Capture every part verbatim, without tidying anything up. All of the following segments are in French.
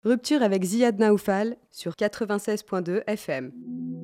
Rupture avec Ziad Naoufal sur quatre-vingt-seize point deux F M.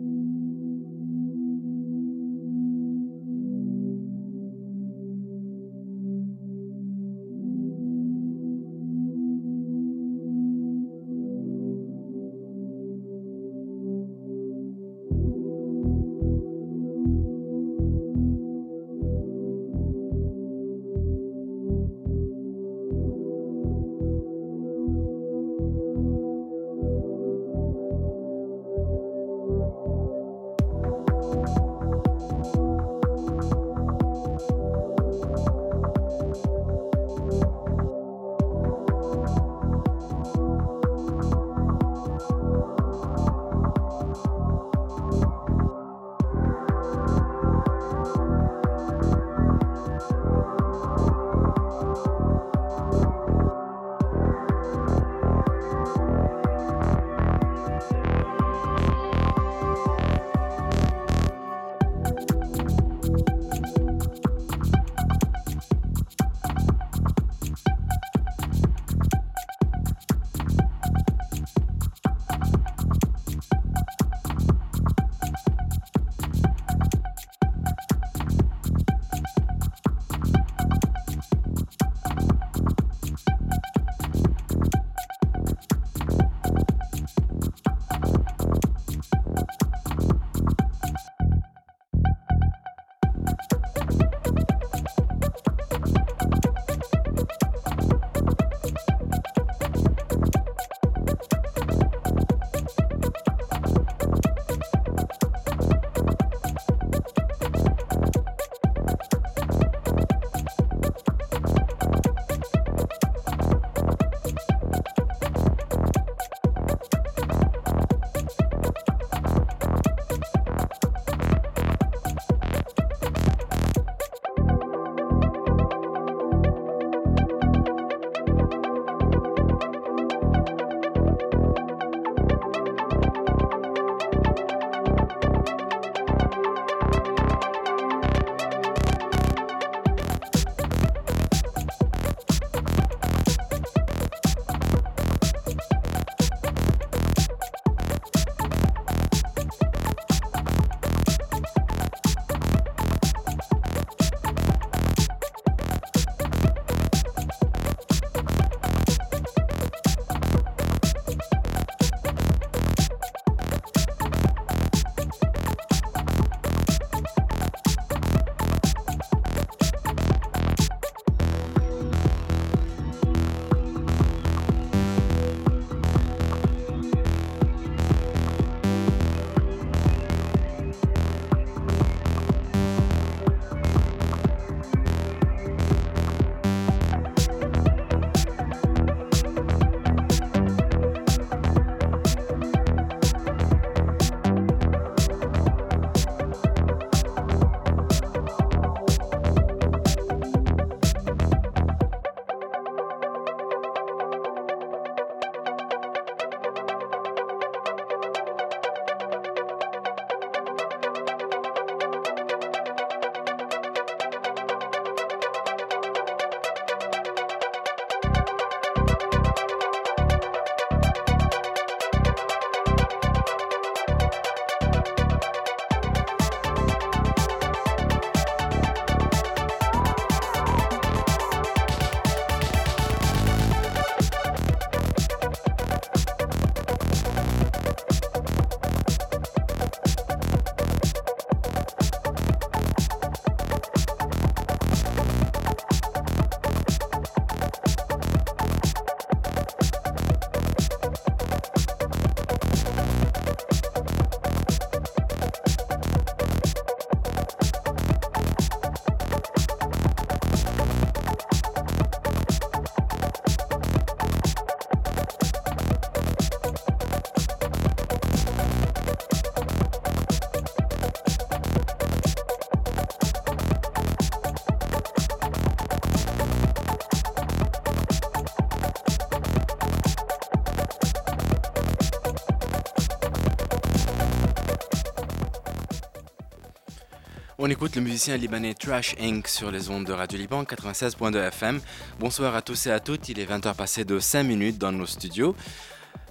On écoute le musicien libanais Trash Inc sur les ondes de Radio Liban quatre-vingt-seize point deux F M. Bonsoir à tous et à toutes, il est vingt heures passées de cinq minutes dans nos studios.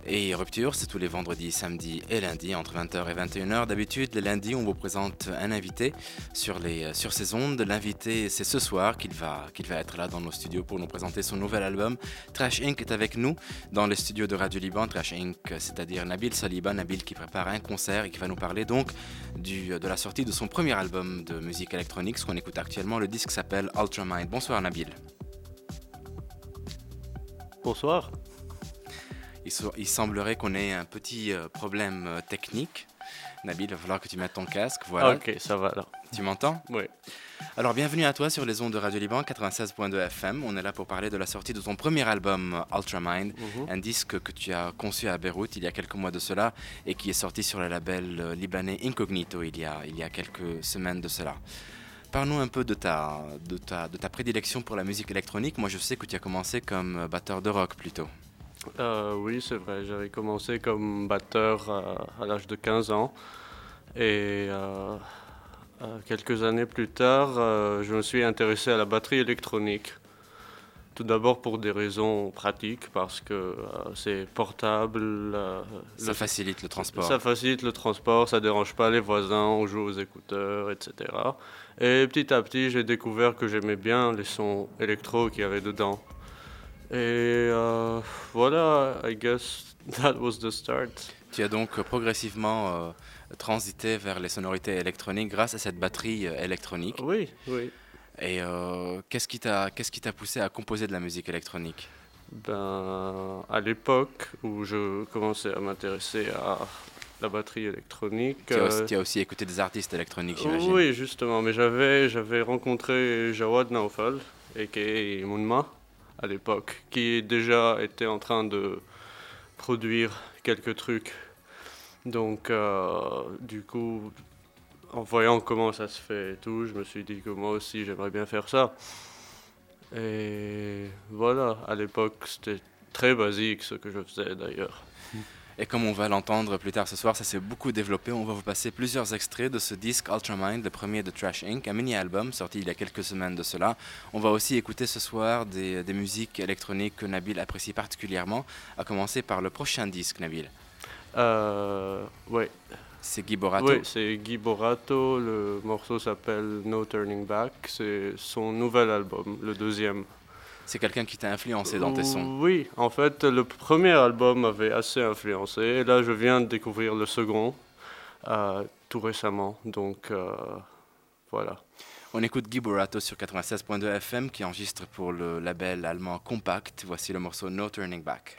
Et Rupture, c'est tous les vendredis, samedis et lundis entre vingt heures et vingt et une heures. D'habitude, les lundis, on vous présente un invité sur, les, sur ces ondes. L'invité, c'est ce soir qu'il va, qu'il va être là dans nos studios pour nous présenter son nouvel album. Trash Inc est avec nous dans les studios de Radio Liban. Trash Inc, c'est-à-dire Nabil Saliba. Nabil qui prépare un concert et qui va nous parler donc du, de la sortie de son premier album de musique électronique, ce qu'on écoute actuellement. Le disque s'appelle Ultramind. Bonsoir Nabil. Bonsoir. Il, so- il semblerait qu'on ait un petit euh, problème euh, technique. Nabil, il va falloir que tu mettes ton casque. Voilà. Ok, ça va là. Tu m'entends ? Oui. Alors, bienvenue à toi sur les ondes de Radio Liban quatre-vingt-seize point deux F M. On est là pour parler de la sortie de ton premier album Ultramind, Mhm. un disque que tu as conçu à Beyrouth il y a quelques mois de cela et qui est sorti sur le label euh, libanais Incognito il y, a, il y a quelques semaines de cela. Parle-nous un peu de ta, de, ta, de ta prédilection pour la musique électronique. Moi, je sais que tu as commencé comme euh, batteur de rock plutôt. Euh, oui, c'est vrai. J'avais commencé comme batteur euh, à l'âge de quinze ans. Et euh, euh, quelques années plus tard, euh, je me suis intéressé à la batterie électronique. Tout d'abord pour des raisons pratiques, parce que euh, c'est portable. euh, Ça le- facilite le transport. Ça facilite le transport, ça dérange pas les voisins, on joue aux écouteurs, et cetera. Et petit à petit, j'ai découvert que j'aimais bien les sons électro qu'il y avait dedans. Et euh, voilà, I guess that was the start. Tu as donc euh, progressivement euh, transité vers les sonorités électroniques grâce à cette batterie euh, électronique. Oui, oui. Et euh, qu'est-ce qui t'a, qu'est-ce qui t'a poussé à composer de la musique électronique ? Ben, à l'époque où je commençais à m'intéresser à la batterie électronique. Tu as, aussi, euh, tu as aussi écouté des artistes électroniques, j'imagine. Oui, justement, mais j'avais, j'avais rencontré Jawad Naufal, aka Mounma, à l'époque, qui déjà était en train de produire quelques trucs. Donc, euh, du coup, en voyant comment ça se fait et tout, je me suis dit que moi aussi, j'aimerais bien faire ça. Et voilà, à l'époque, c'était très basique ce que je faisais d'ailleurs. Et comme on va l'entendre plus tard ce soir, ça s'est beaucoup développé. On va vous passer plusieurs extraits de ce disque Ultramind, le premier de Trash Inc, un mini-album sorti il y a quelques semaines de cela. On va aussi écouter ce soir des, des musiques électroniques que Nabil apprécie particulièrement, à commencer par le prochain disque, Nabil. Euh, ouais. C'est Guy Borato. Oui, c'est Guy Borato, le morceau s'appelle No Turning Back, c'est son nouvel album, le deuxième. C'est quelqu'un qui t'a influencé dans tes sons. Oui, en fait, le premier album m'avait assez influencé, et là je viens de découvrir le second, euh, tout récemment, donc euh, voilà. On écoute Guy Borato sur quatre-vingt-seize point deux F M qui enregistre pour le label allemand Compact. Voici le morceau No Turning Back.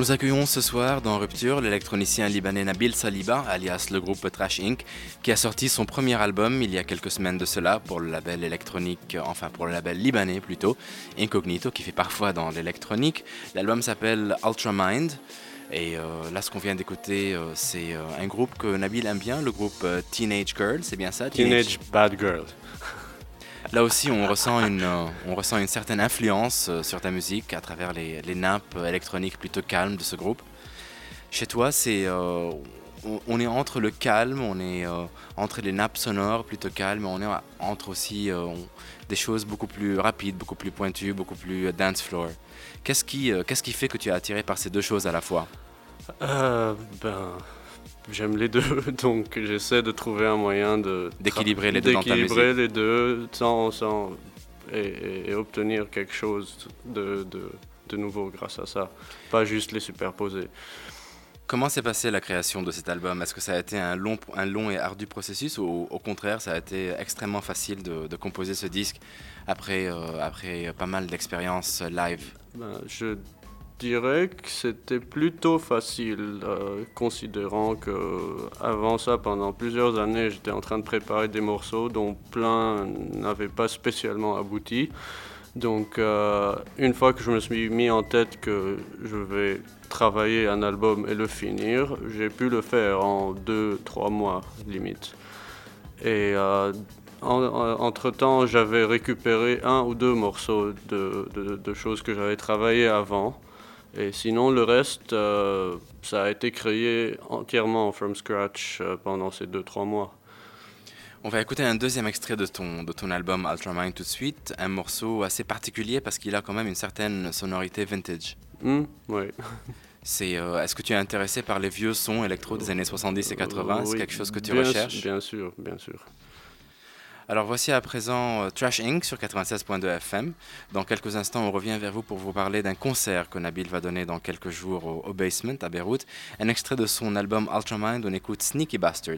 Nous accueillons ce soir dans Rupture l'électronicien libanais Nabil Saliba, alias le groupe Trash Inc, qui a sorti son premier album il y a quelques semaines de cela pour le label électronique, enfin pour le label libanais plutôt, Incognito, qui fait parfois dans l'électronique. L'album s'appelle Ultramind. Et euh, là, ce qu'on vient d'écouter, euh, c'est euh, un groupe que Nabil aime bien, le groupe euh, Teenage Girl, c'est bien ça? Teenage, Teenage Bad Girl. Là aussi, on ressent une, euh, on ressent une certaine influence euh, sur ta musique à travers les, les nappes électroniques plutôt calmes de ce groupe. Chez toi, c'est, euh, on, on est entre le calme, on est euh, entre les nappes sonores plutôt calmes, on est entre aussi euh, on, des choses beaucoup plus rapides, beaucoup plus pointues, beaucoup plus euh, dance floor. Qu'est-ce qui, euh, qu'est-ce qui fait que tu es attiré par ces deux choses à la fois? euh, Ben... J'aime les deux, donc j'essaie de trouver un moyen de d'équilibrer les deux dans ta musique. D'équilibrer les deux sans, sans et, et, et obtenir quelque chose de, de, de nouveau grâce à ça, pas juste les superposer. Comment s'est passée la création de cet album? Est-ce que ça a été un long, un long et ardu processus ou au contraire ça a été extrêmement facile de, de composer ce disque après, euh, après pas mal d'expériences live? Ben, je Je dirais que c'était plutôt facile, euh, considérant que avant ça, pendant plusieurs années, j'étais en train de préparer des morceaux dont plein n'avaient pas spécialement abouti. Donc, euh, une fois que je me suis mis en tête que je vais travailler un album et le finir, j'ai pu le faire en deux, trois mois limite. Et euh, en, en, entre-temps, j'avais récupéré un ou deux morceaux de, de, de choses que j'avais travaillées avant. Et sinon, le reste, euh, ça a été créé entièrement from scratch euh, pendant ces deux, trois mois. On va écouter un deuxième extrait de ton, de ton album Ultramind tout de suite, un morceau assez particulier parce qu'il a quand même une certaine sonorité vintage. Mm, oui. C'est, euh, est-ce que tu es intéressé par les vieux sons électro des années soixante-dix et quatre-vingts? Euh, oui, c'est quelque chose que tu bien recherches? Bien sûr, bien sûr. Alors voici à présent euh, Trash Inc sur quatre-vingt-seize point deux F M. Dans quelques instants, on revient vers vous pour vous parler d'un concert que Nabil va donner dans quelques jours au, au Basement à Beyrouth. Un extrait de son album Ultramind, on écoute Sneaky Bastard.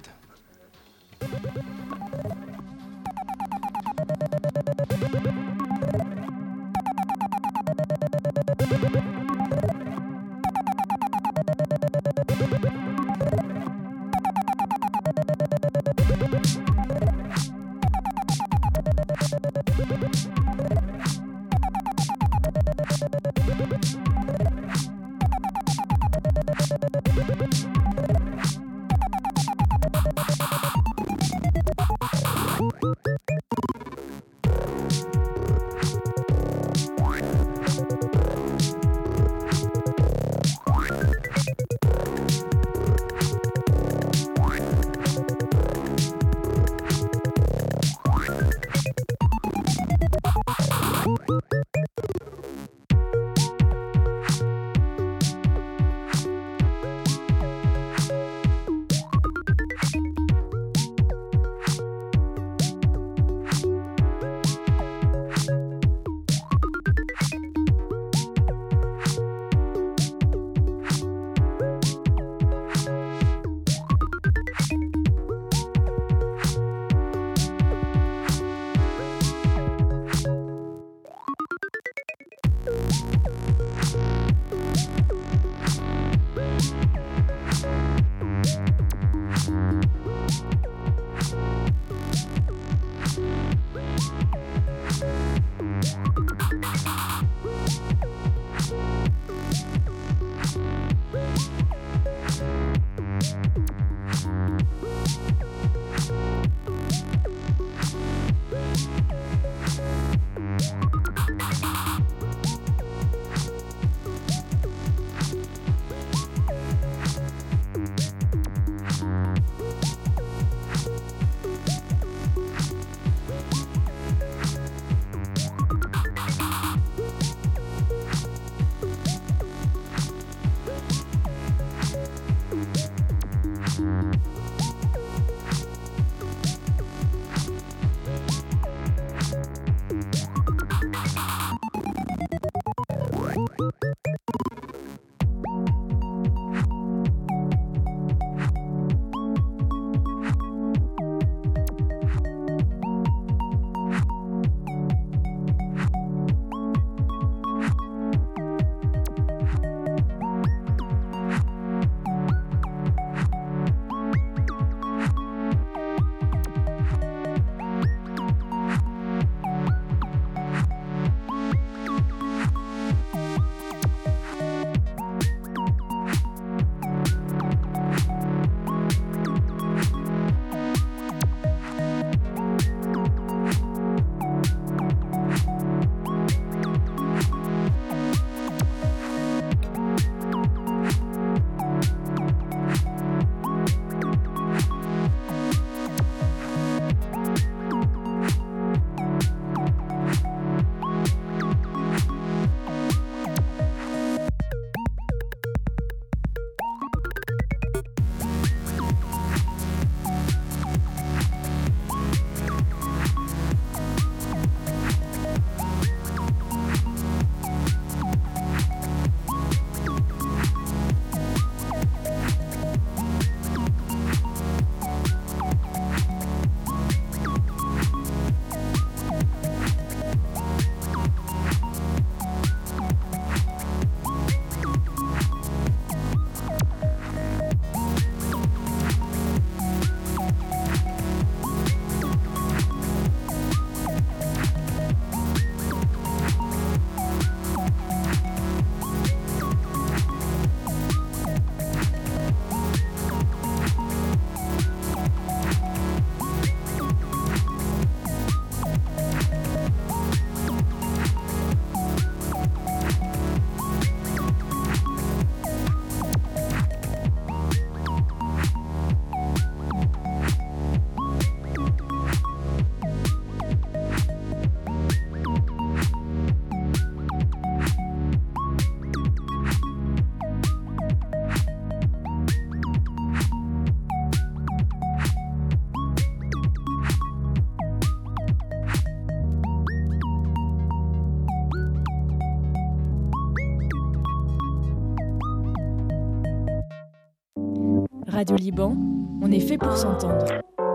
Radio Liban, on est fait pour s'entendre.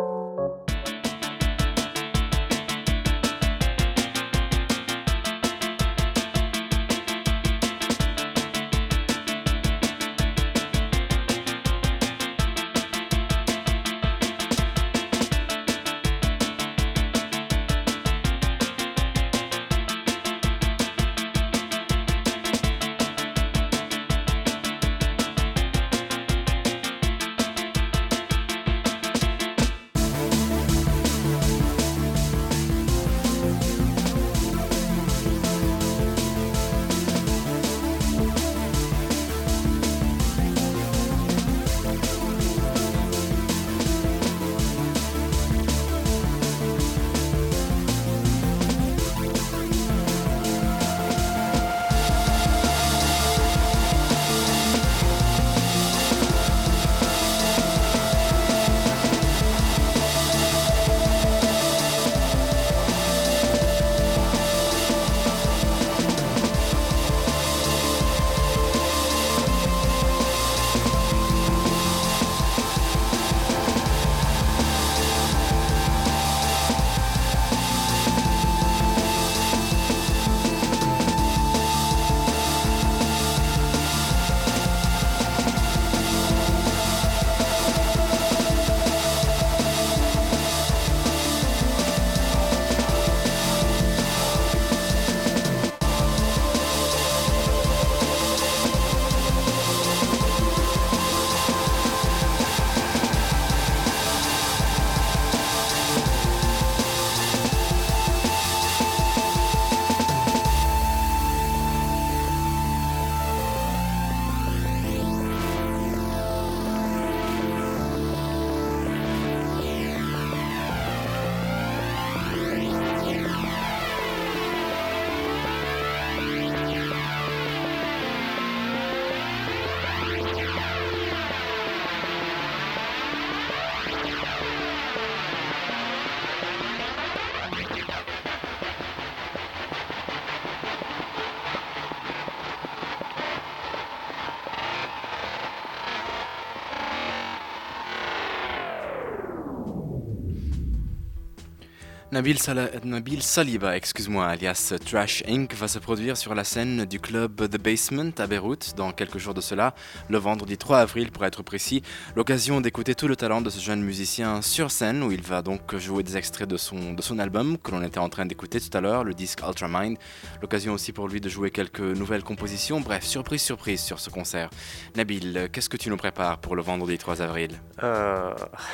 Nabil, Sala- Nabil Saliba, excuse-moi, alias Trash incorporée, va se produire sur la scène du club The Basement à Beyrouth dans quelques jours de cela, le vendredi trois avril pour être précis. L'occasion d'écouter tout le talent de ce jeune musicien sur scène où il va donc jouer des extraits de son, de son album que l'on était en train d'écouter tout à l'heure, le disque Ultramind. L'occasion aussi pour lui de jouer quelques nouvelles compositions. Bref, surprise, surprise sur ce concert. Nabil, qu'est-ce que tu nous prépares pour le vendredi trois avril ? Euh,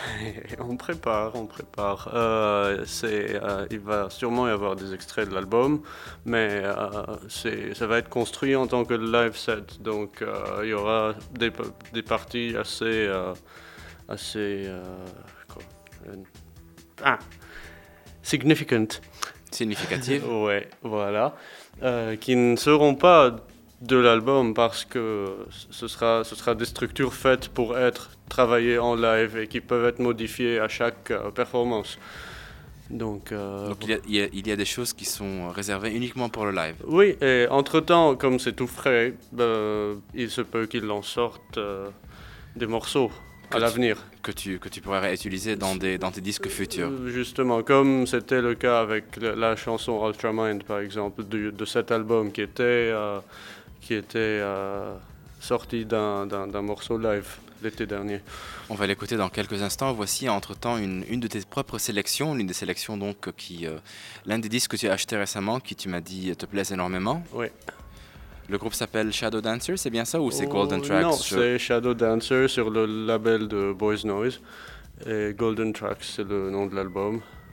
on prépare, on prépare. Euh, c'est, euh, il va sûrement y avoir des extraits de l'album, mais euh, c'est, ça va être construit en tant que live set. Donc euh, il y aura des, des parties assez... Euh, assez euh, quoi, euh, ah, significant. Significative. Ouais, voilà. Euh, qui ne seront pas de l'album parce que ce sera, ce sera des structures faites pour être travaillées en live et qui peuvent être modifiées à chaque euh, performance. Donc, euh, Donc il y, a, il, y a, il y a des choses qui sont réservées uniquement pour le live. Oui, et entre-temps, comme c'est tout frais, ben, il se peut qu'il en sorte euh, des morceaux que à tu, l'avenir. Que tu, que tu pourrais réutiliser dans, des, dans tes disques futurs. Justement, comme c'était le cas avec la, la chanson Ultramind, par exemple, de, de cet album qui était, euh, qui était euh, sorti d'un, d'un, d'un morceau live l'été dernier. On va l'écouter dans quelques instants. Voici entre-temps une, une de tes propres sélections, l'une des sélections donc qui, euh, l'un des disques que tu as acheté récemment, qui tu m'as dit te plaise énormément. Oui. Le groupe s'appelle Shadow Dancer, c'est bien ça ou c'est oh, Golden Tracks? Non, je... c'est Shadow Dancer sur le label de Boys Noise et Golden Tracks, c'est le nom de l'album.